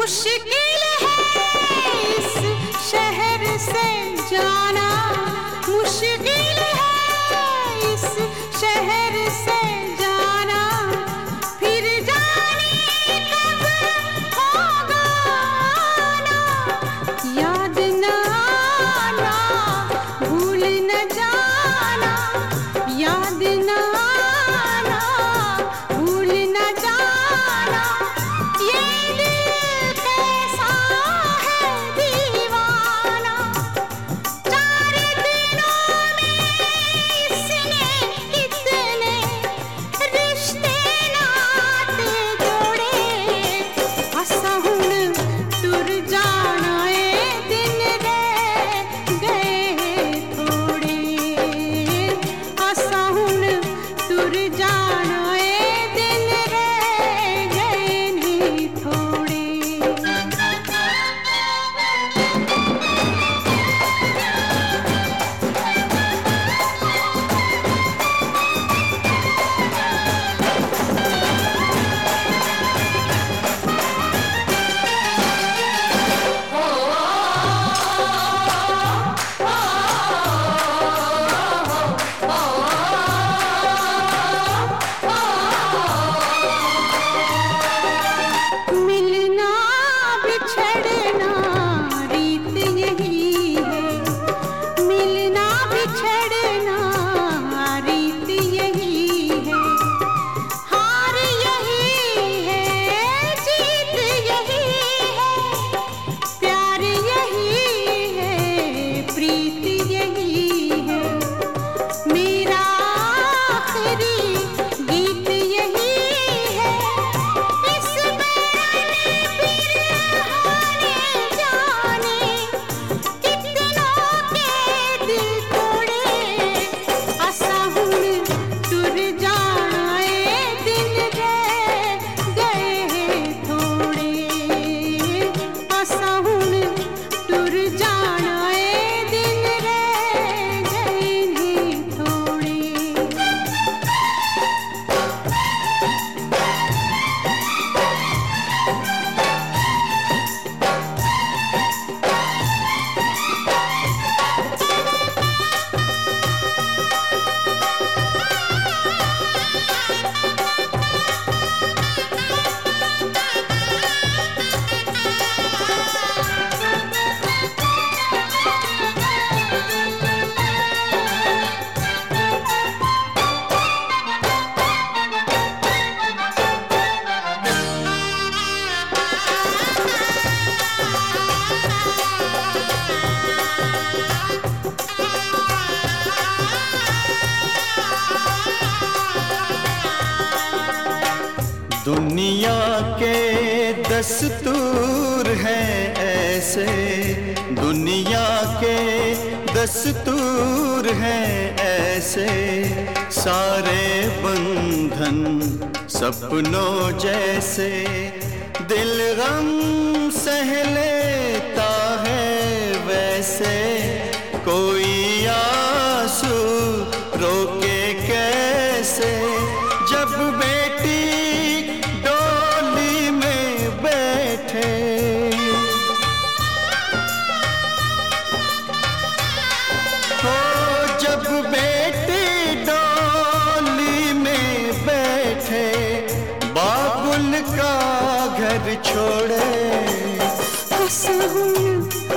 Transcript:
मुश्किल है इस शहर से जाना, मुश्किल है इस शहर से जाना, फिर जाने कब होगा आना, याद न आना, भूल न जाना, याद न आना, भूल न जाना, ये दिल कैसा है दीवाना, 4 दिनों में इसने इतने रिश्ते नाते जोड़े, असा हुण तुर जाना ए दिन रह गए थोड़े, असा हुण तुर जाना ए दिन रह गए नी थोड़े। मिलना बिछड़ना रीत यही है, मिलना बिछड़ना रीत यही है, हार यही है, जीत यही है, प्यार यही है, प्रीत यही है, मेरा आखिरी गीत यही है, इस जाने कितनों के दिल तोड़े, असा हुण तुर जाना ए दिन रह गए थोड़े, असा हुण तुर जाना ए दिन रह गए नी थोड़े। दुनिया के दस्तूर हैं ऐसे, दुनिया के दस्तूर हैं ऐसे, सारे बंधन सपनों जैसे, दिल गम सह लेता है वैसे, कोई आंसू रोके कैसे, जब बेटी डोली में बैठे, हो जब बेटी डोली में बैठे, बाबुल का घर छोड़े, असा हुण